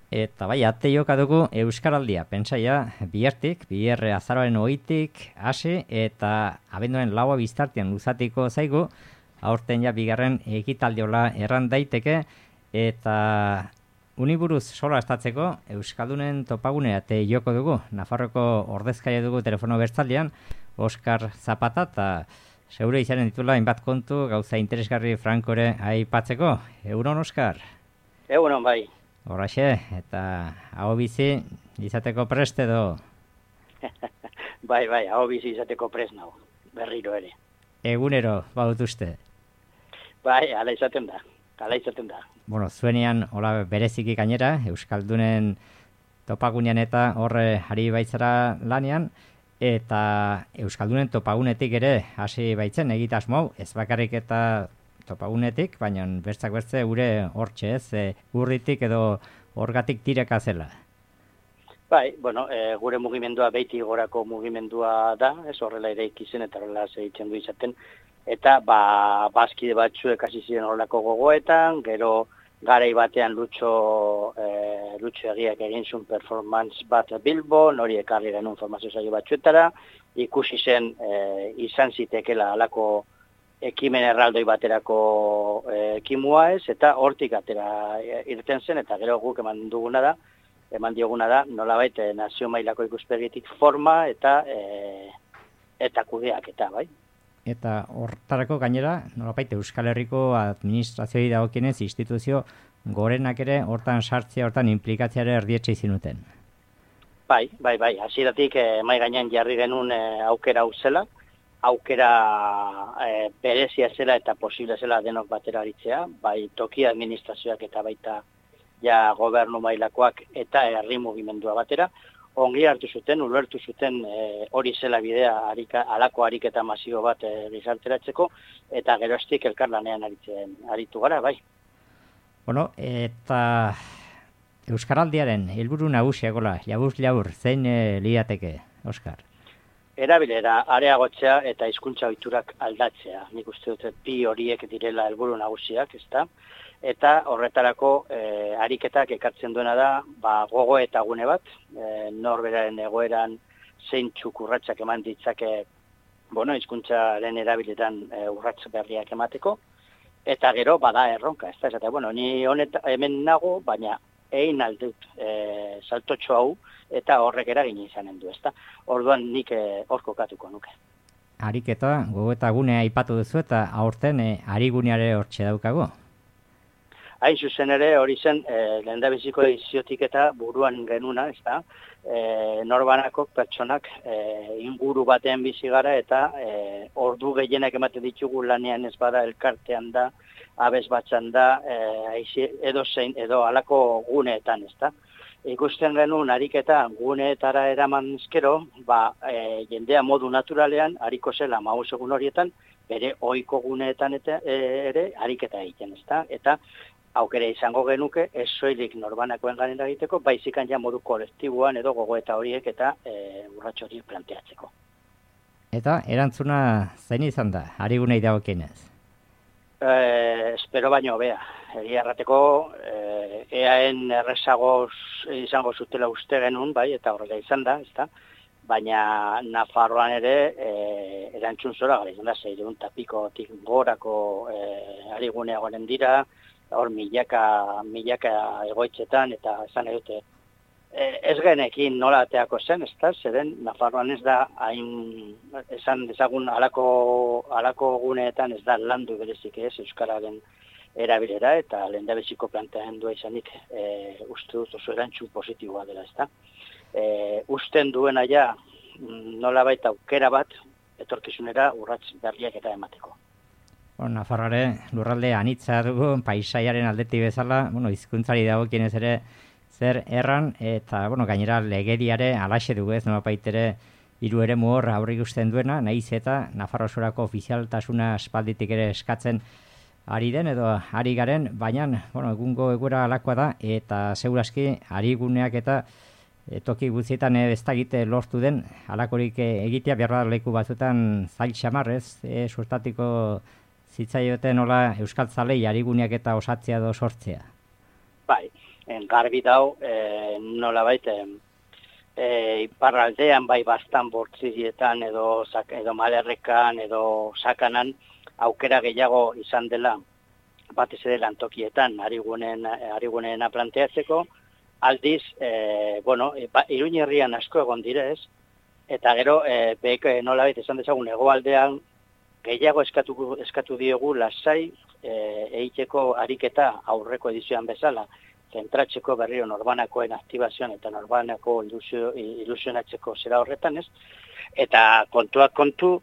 Eta bai, ate joka dugu Euskaraldia, pentsaia, bihartik, biherre azaroaren 20tik hasi eta abenduaren 4 biztartean luzatiko zaigu, aurten ja bigarren ekitaldiola erran daiteke, eta uniburuz sola estatzeko Euskaldunen topagunea ate joko dugu, Nafarroko ordezkaria dugu telefono bertzaldean, Oskar Zapata, eta zeure izanen ditula hainbat kontu gauza interesgarri Frankore aipatzeko. Egunon, Oskar? Egunon, bai. Horraxe, eta hau bizi izateko prest edo? Bai, hau bizi izateko prest nago, berriro ere. Egunero, badut uste? Bai, ala izaten da. Bueno, zuenean, hola bereziki gainera, Euskaldunen topagunean eta horre ari baitzara lanean, eta Euskaldunen topagunetik ere hasi baitzen egitasmo, ez bakarrik eta topagunetik, baina bertzak bertze gure hortxe ez, urritik edo orgatik tireka zela. Bai, bueno, gure mugimendua beiti gorako mugimendua da, ez horrela ere ikizen eta horrela zeitzen du izaten, eta bazkide batzuek hasi ziren horrelako gogoetan, gero garai batean Lutxo egiak egin zuen performance bat Bilbon, hori ekarri genuen formazio saio batzuetara, ikusi zen izan zitekela halako ekimen erraldoi baterako ekimua ez, eta hortik atera irten zen, eta gero guk eman dioguna da, nolabait nazio mailako ikuspegitik forma eta kudeak eta bai. Eta hortarako gainera, nolabait Euskal Herriko administrazioi dagokienez instituzio gorenak ere hortan sartzea, hortan inplikatzea ere erdietxe zinuten. Bai, hasieratik mai gainean jarri genuen aukera hau zela, aukera berezia zela eta posible zela denok batera aritzea, bai toki administrazioak eta baita ja gobernu mailakoak eta herri mugimendua batera, ongi hartu zuten, ulertu zuten hori zela bidea halako ariketa masio bat gizarteratzeko, eta geroztik elkarlanean aritu gara, bai. Bueno, eta Euskaraldiaren helburu nagusiagola, labur, zein lirateke, Oskar? Erabilera areagotzea eta hizkuntza ohiturak aldatzea. Nik uste dut bi horiek direla helburu nagusiak, ezta? Eta horretarako ariketak ekartzen duena da, gogo eta gune bat, norberaren egoeran zeintzuk urratsak eman ditzake, hizkuntzaren erabileran urrats berriak emateko, eta gero bada erronka, ezta? Esate, ni hemen nago, baina egin aldut saltotxo hau, eta horrek eragin izanen du, ezta? Orduan nik hor kokatuko nuke. Ariketa, gogo eta gunea aipatu duzu eta aurten ariguneare hortxe daukago? Hain zuzen ere hori zen lehendabiziko ediziotik eta buruan genuna, ezta? Norbanako pertsonak inguru batean bizi gara eta ordu gehienak ematen ditugu lanean ez bada elkartean da, abez batzan da, edo halako guneetan, ezta? Ikusten genuen ariketa guneetara eraman ezkero, jendea modu naturalean ariko zela 15 egun horietan, bere ohiko guneetan ere ariketa egiten, ezta? Eta aukera izango genuke ez soilik norbanakoen ganera egiteko, baizikan ja modu kolektiboan edo gogoeta horiek eta urrats horiek planteatzeko. Eta erantzuna zein izan da, arigunei dagokienez? Espero baino hobea. Egia errateko EAen errezagoz izango zutela uste genuen, bai, eta horrela izan da, ezta? Baina Nafarroan ere erantzun zora gara izan da, 600 pikotik gorako ariguneagoaren dira, hor milaka egoitzetan, eta esan edute, ez genekin nola ateako zen, ezta? Zeren Nafarroan ez da, hain, esan dezagun halako guneetan ez da landu berezik ez, Euskararen erabilera, eta lehendabiziko planteamendua izanik uste dut oso erantzun positiboa dela, ezta? Usten duena ja nolabait aukera bat etorkizunera urrats berriak eta emateko. Nafarroare lurralde anitza dugu, paisaiaren aldetik bezala, hizkuntzari dagokienez ere zer erran, eta gainera legediare alaxe dugu ez, nolapait ere hiru eremu hor aurrik usten duena, nahiz eta Nafarro osorako ofizialtasuna aspalditik ere eskatzen ari den edo ari garen, baina egungo egoera alakoa da, eta segurazki ariguneak eta toki guztietan ez dakite lortu den alakorik egitea behar leku batzuetan zail xamarrez, suertatiko zitzaioten nola euskaltzalei ariguneak eta osatzea edo sortzea. Bai, garbi dau, nola baita, iparraldean bai bastan bortzirietan edo malerrekan edo sakanan aukera gehiago izan dela batez ere lantokietan arigunena planteatzeko, aldiz, Iruin herrian asko egon direz, eta gero, nolabait esan dezagun hegoaldean gehiago eskatu diegu lasai egiteko ariketa aurreko edizioan bezala, zentratzeko berriro norbanakoen aktibazioan eta norbanako ilusionatzeko zera horretan, ez? Eta kontuak kontu,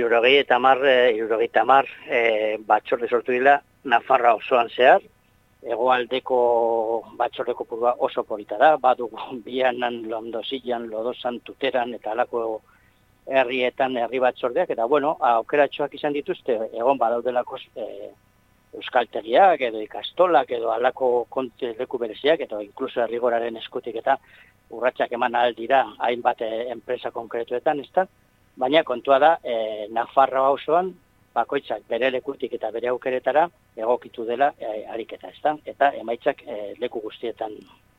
70 batzorde sortu dira Nafarra osoan zehar, hegoaldeko batzorde kopurua oso polita da, badugu Bianan, Londosilan, Lodosan, Tuteran eta halako herrietan herri batzordeak, eta aukeratxoak izan dituzte, egon badaudelako euskaltegiak edo ikastolak edo halako leku bereziak, eta inkluso herrigoraren eskutik eta urratsak eman aldira hainbat enpresa konkretuetan, ez da? Baina kontua da, Nafarroa osoan, bakoitzak bere lekutik eta bere aukeretara egokitu dela ariketa, ez da? Eta emaitzak leku guztietan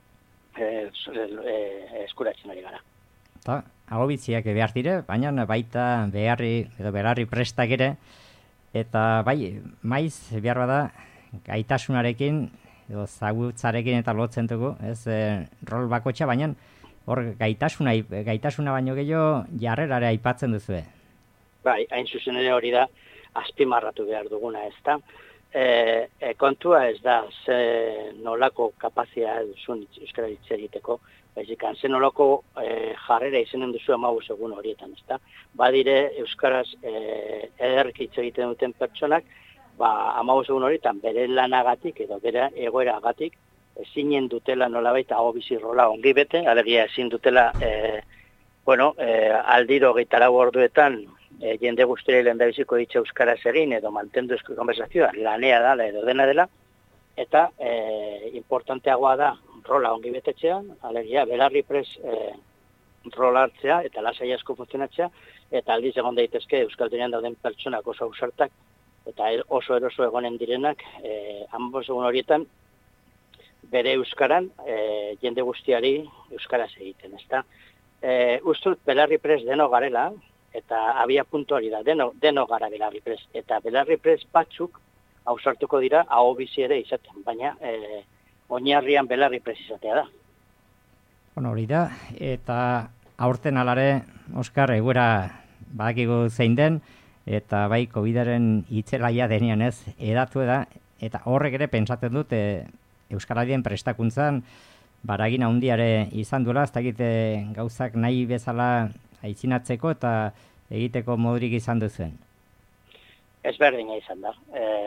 eskuratzen ari gara. Eta, agobitziak behar dire, baina baita beharri prestak ere, eta bai, maiz behar bada gaitasunarekin, edo zagutzarekin eta lotzen dugu, ez rol bakotxa, baina hor gaitasuna baino gehiago jarrerare aipatzen duzue. Bai, hain zuzen ere hori da azpimarratu behar duguna, ez da. Kontua ez da nolako kapazia duzun euskara hitz egiteko, baizik, zen nolako jarrera izanen duzu 15 egun horietan, ez da. Badire euskaraz ederki hitz egiten duten pertsonak, 15 egun horietan bere lanagatik edo bere egoeragatik ezinen dutela nolabait aho bizi rola ongi bete, alegia ezin dutela aldiro 24 orduetan jende guztiari lehendabiziko hitza euskaraz egin edo mantendu konversazioa lanea dela edo dena dela, eta importanteagoa da rola ongi betetzean, alegia belarri pres rola hartzea eta lasai asko funtzionatzea, eta aldiz egon daitezke euskaltunian dauden pertsonak oso ausartak eta oso eroso egonen direnak 15 egun horietan bere euskaran jende guztiari euskaraz egiten, ezta? Ustut belarri pres deno garela, eta abia puntu hori da, deno gara belarri pres, eta belarri pres batzuk ausartuko dira aho bizi ere izaten, baina oinarrian belarri pres izatea da. Hori da, eta aurten alare, Oskar, egoera badakigu zein den, eta bai COVID-aren itzelaia denean ez edatu da, eta horrek ere pentsatzen dut Euskaraldien prestakuntzan baragin handiare izan duela, ez dakite gauzak nahi bezala aitzinatzeko eta egiteko modurik izan duzuen. Ezberdina izan da,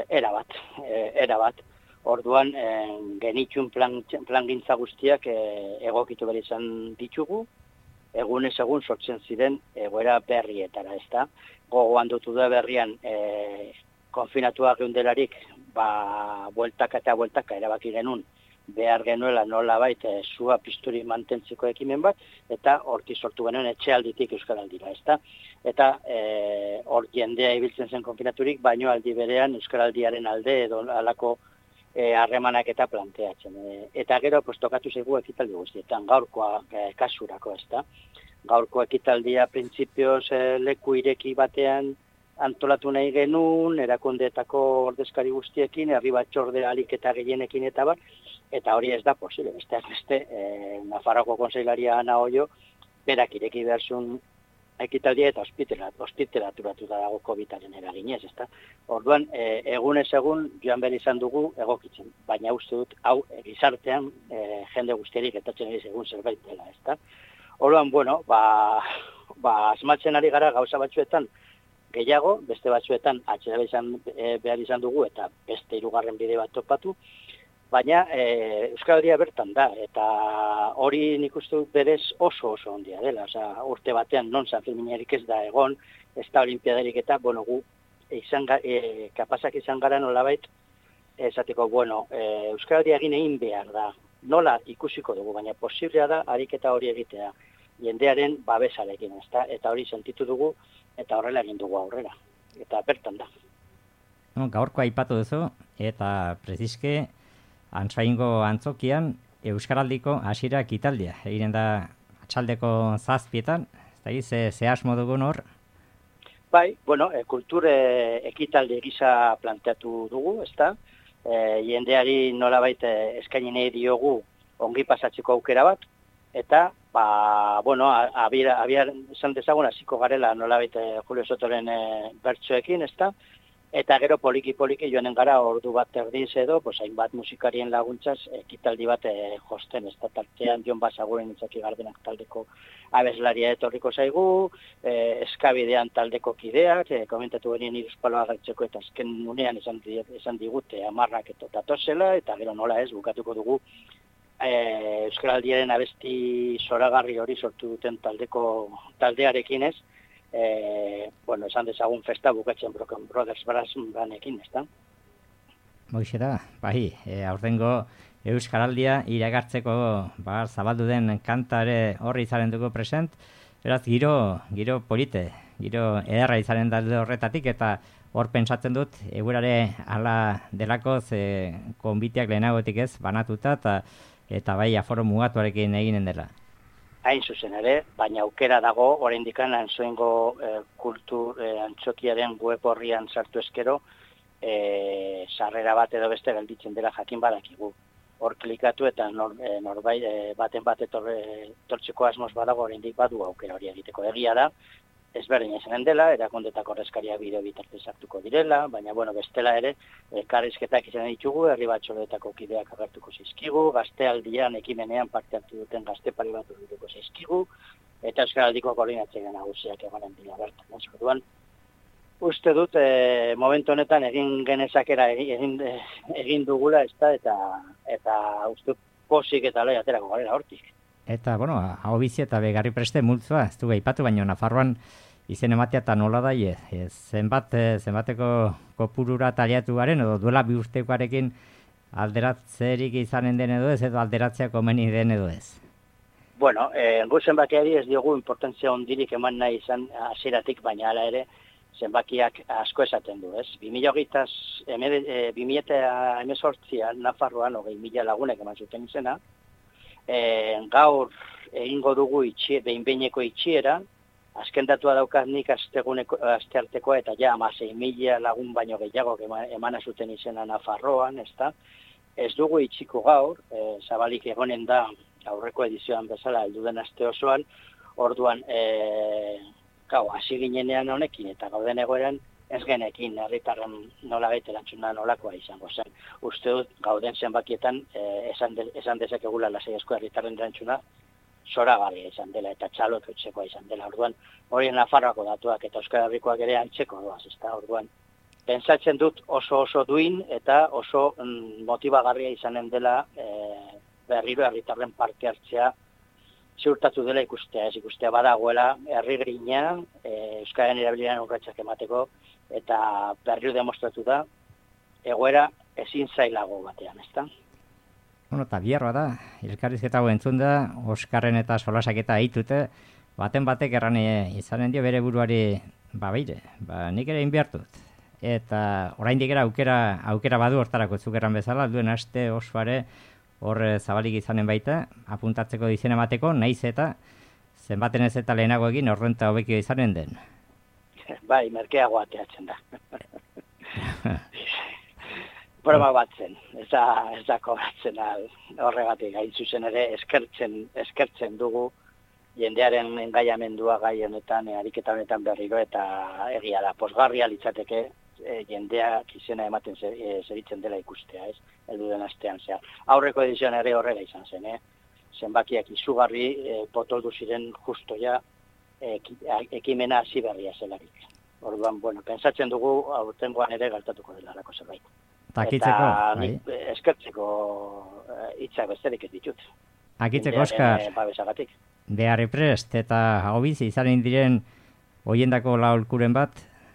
erabat. Orduan genitxun plangintza guztiak egokitu behar izan ditugu, egunez egun sortzen ziren egoera berrietara, ez da. Gogoan dutu da berrian konfinatua geundelarik, bueltaka eta bueltaka erabaki genuen behar genuela nolabait zua pizturi mantentzeko ekimen bat, eta hortik sortu genuen etxealditik euskaraldira, ez da. Eta hor jendea ibiltzen zen konfinaturik, baino aldi berean euskaraldiaren alde edo alako harremanak eta planteatzen. Eta gero tokatu zaigu ekitaldi guztietan, gaurkoa kasurako, ez da. Gaurko ekitaldia printzipioz leku ireki batean antolatu nahi genuen, erakundeetako ordezkari guztiekin, herri batzorde alik eta gehienekin eta bar, eta hori ez da posible. Beste, Nafarroko konseilaria Ana Oio, berak ireki behar zuen ekitaldia eta ospitalaturatu da dago COVID-aren eraginez, ezta? Orduan, egunez egun joan behar izan dugu egokitzen, baina uste dut, hau gizartean jende guztiarik etatzen ari egun zerbait dela, ezta? Orduan, asmatzen ari gara gauza batzuetan gehiago, beste batzuetan atzera behar izan dugu eta beste 3. bide bat topatu, baina Euskaldia bertan da, eta hori nik uste dut berez oso ondia dela. Urte batean non Sanferminarik ez da egon, ez da olimpiadarik eta, gu kapazak izan gara nolabait, esateko, Euskaldia egin behar da. Nola ikusiko dugu, baina posiblea da ariketa hori egitea, jendearen babesarekin, ezta? Eta hori sentitu dugu, eta horrela egin dugu aurrera. Eta bertan da. Gaurko aipatu duzu, eta preziske Antzaingo antzokian Euskaraldiko hasiera ekitaldia. Eginen da atxaldeko 7:00, ez da ze asmo dugun hor? Bai, bueno, kultur ekitaldi gisa planteatu dugu, ezta? Jendeari nolabait eskaini nahi diogu ongi pasatzeko aukera bat, eta, bueno, abiar esan dezagun hasiko garela nolabait Julio Sotoren bertsoekin, ezta? Eta gero poliki joanen gara ordu bat erdiz edo, hainbat musikarien laguntzaz ekitaldi bat josten, ez da tartean Jon Basaguren Itzaki Gardenak taldeko abeslaria etorriko zaigu, eskabidean taldeko kideak, komentatu genien Iruzpalo agertzeko eta azken unean esan digute 10 eta datozela, eta gero nola ez, bukatuko dugu Euskaraldiaren abesti zoragarri hori sortu duten taldearekin ez, bueno, esan dezagun festa bukatzen Broken Brothers Brass Bandekin, ez da? Hoxe da, bai, aurtengo Euskaraldia iragartzeko zabaldu den kantare horri izaren dugu present, beraz, giro polite, giro ederra izaren dalde horretatik, eta hor pentsatzen dut, egurare ala delako, konbiteak lehenagotik ez, banatuta, eta bai, aforo mugatuarekin eginen dela. Hain zuzen ere, baina aukera dago, oraindik Antsoaingo kultur antzokiaren web horrian sartu eskero, sarrera bat edo beste gelditzen dela jakin badakigu. Hor klikatu eta norbait baten bat etortzeko asmoz badago oraindik badu aukera hori egiteko. Egia da, ezberdin izanen dela, erakundetako ordezkariak bideo bitartez hartuko direla, baina bueno, bestela ere, elkarrizketak izan ditugu, herri batzordeetako kideak agertuko zaizkigu, gaztealdian ekimenean parte hartu duten gazte pare bat urrituko zaizkigu, eta Euskaraldiko koordinatzaile nagusiak egonen dira bertan. Orduan, uste dut, momentu honetan egin genezakera egin dugula, eta uste posik eta loi aterako garela hortik. Eta, bueno, hau bizi eta begarri preste multzoa, ez dugu aipatu, baina Nafarroan izen ematea eta nola da, zenbateko kopurura taliatu garen, edo duela 2 urtekoarekin alderatzerik izanen den edo ez, edo alderatzea komeni den edo ez? Bueno, gu zenbakiari ez diogu importantzia ondirik eman nahi izan hasieratik, baina hala ere, zenbakiak asko esaten du, ez? 2018an Nafarroan 20.000 lagunek eman zuten izena, gaur egingo dugu behin-behineko itxiera, azken datua daukat nik asteartekoa eta ja 16.000 lagun baino gehiago emana zuten izena Nafarroan, ezta? Ez dugu itxiko gaur, zabalik egonen da aurreko edizioan bezala heldu den aste osoan, orduan hasi ginenean honekin eta gauden egoeran ez genekin herritarren nolabait erantzuna nolakoa izango zen. Uste dut gauden zenbakietan esan dezakegula lasaiazko herritarren erantzuna zoragarria izan dela eta txalotutzekoa izan dela. Orduan, hori Nafarroako datuak eta Euskal Herrikoak ere antzeko doaz, ezta? Orduan, pentsatzen dut oso duin eta oso motibagarria izanen dela berriro herritarren parte hartzea ziurtatu dela ikustea badagoela herri grina, Euskararen erabileran urratsak emateko, eta berriro demostratu da, egoera ezin zailago batean, ezta? Bueno, eta biharroa da, elkarrizketa hau entzun da, Oskarren eta Solasaketa aitute, baten batek erran izanen dio bere buruari, beire, nik ere inbiartut. Eta oraindik era aukera badu hortarako zuk erran bezala, duen aste osoare hor zabalik izanen baita, apuntatzeko izen emateko, naiz eta zenbaten ez eta lehenago egin horrenta hobekio izanen den. Bai, merkeago ateatzen da. Broma bat zen, ez da kobratzen horregatik, hain zuzen ere eskertzen dugu jendearen engaiamendua gai honetan, ariketa honetan berriro, eta egia da, pozgarria litzateke jendeak izena ematen zeritzen dela ikustea, ez? Heldu den astean zehar. Aurreko edizioan ere horrela izan zen, zenbakiak izugarri potoldu ziren justo ja ekimena hasi berria zelarik. Orduan, bueno, pentsatzen dugu aurtengoan ere gertatuko delarako zerbait. Takitzeko, bai. Eskertzeko hitzak besterik ez ditut. Akitzeko, Oskar, beharri prest eta hau bizi izanen diren hoiendako laulkuren bat?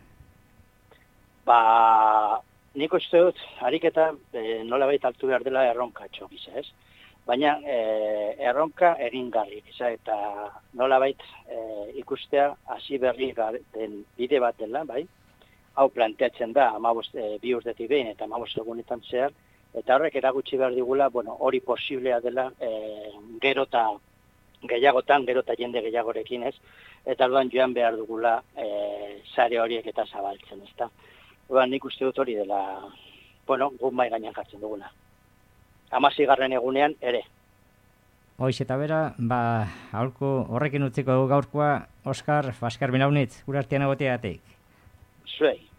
Nik uste dut, ariketa nolabait hartu behar dela erronkatxo gisa, ez? Baina erronka egingarri gisa eta nolabait ikustea hasi berri den bide bat dela, bai? Hau planteatzen da 2 urtetik behin eta 15 egunetan zehar, Eta horrek erakutsi behar digula, bueno, hori posiblea dela gero eta gehiagotan, gero eta jende gehiagorekin, ez? Eta orduan joan behar dugula sare horiek eta zabaltzen, ezta? Orduan nik uste dut hori dela, bueno, guk mai gainean jartzen duguna. 16. egunean ere. Hoiz eta bera, aholku horrekin utziko dugu gaurkoa, Oskar, Baskar Minaunitz, gure artean egoteagatik. Zuei.